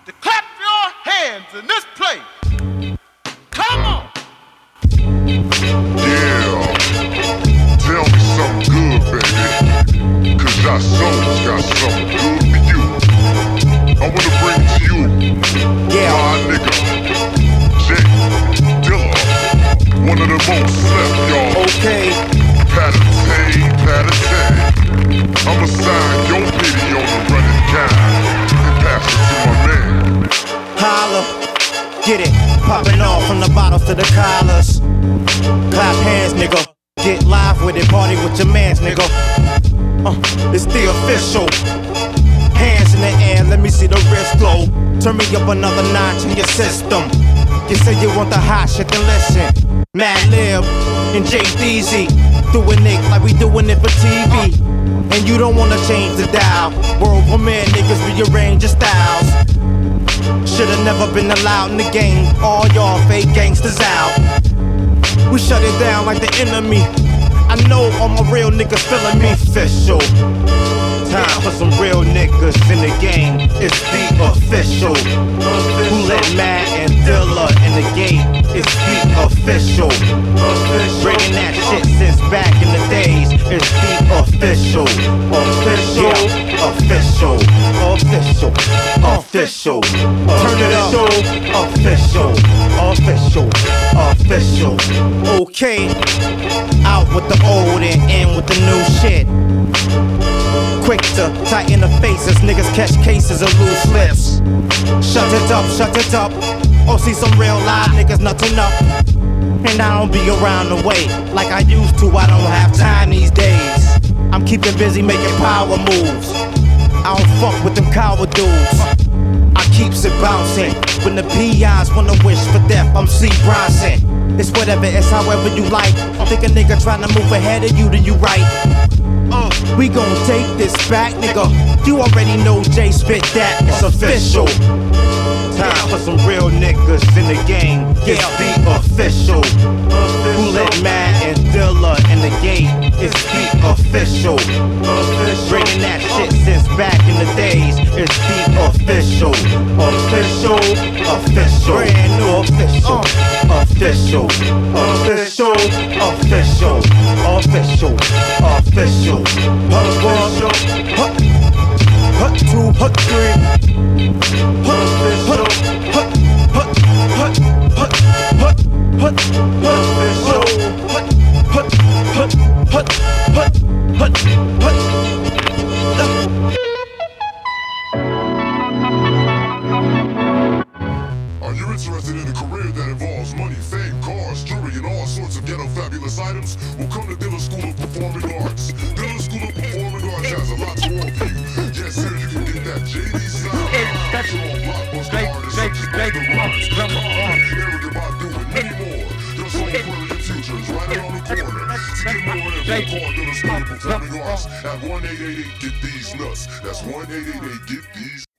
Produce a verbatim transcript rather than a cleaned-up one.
to clap your hands in this place. Come on. Yeah, tell me something good, baby, cause our souls got something good for you. I wanna bring to you, yeah, my nigga, Jay Dilla, one of the most slept, y'all. Okay. Pat-a-tay, pat-a-tay. I'ma sign your video on the running guy and pass it to my man. Holla, get it, popping off from the bottles to the collars. Clap hands, nigga. Get live with it, party with your mans, nigga. Uh, it's the official. Hands in the air, let me see the wrist glow. Turn me up another notch in your system. You say you want the hot shit, then listen. Mad Lib and Jay Deezy, doing it like we doing it for T V. And you don't wanna change the dial. World premiere niggas rearrange your styles. Should've never been allowed in the game. All y'all fake gangsters out. We shut it down like the enemy. I know all my real niggas feeling me. Official. Time for some real niggas in the game. It's the official. Who let Matt and Dilla in the gate? It's the official. Bringing that shit since back in the days. It's the official. Official. Official. Official. Official. Turn it up. Official. Official. Official. Okay. Out with the old and in with the new shit. Quick to tighten the faces, niggas catch cases of loose lips. Shut it up, shut it up. Oh, see some real live niggas nutting up. And I don't be around the way like I used to, I don't have time these days. I'm keeping busy making power moves. I don't fuck with them coward dudes. I keeps it bouncing. When the P Is wanna wish for death, I'm C. Bronson. It's whatever, it's however you like. Think a nigga tryna move ahead of you, then you right. Uh, we gon' take this back, nigga. You already know Jay spit that. It's official. Time for some real niggas in the game. It's the official. Who let Matt and Dilla in the gate? It's the official. Bringing that shit since back in the days. It's the official. Official. Official. Brand new official. Official. Official. Official. Official. Official. Hut one. Hut. Hut two. Hut three. Hut. Hut. Hut. Hut. Hut. Hut. Hut. Hut. Official. Hut. Hut. Hut. Hut. Hut. Hut. Hut. Are you interested in a career that involves money, fame, cars, jewelry, and all sorts of ghetto fabulous items? Well, come to Dilla School of Performing Arts. Dilla School of Performing Arts has a lot to offer you. Yes, sir, you can get that J D style. That's all blockbuster artists such as Busta Rhymes, Khaled, Erykah Badu, and many more. Your soul brilliant future is right around the corner. To get more info, call Dilla School of Performing Arts at one eight eight eight get these nuts. That's one eight eight eight get these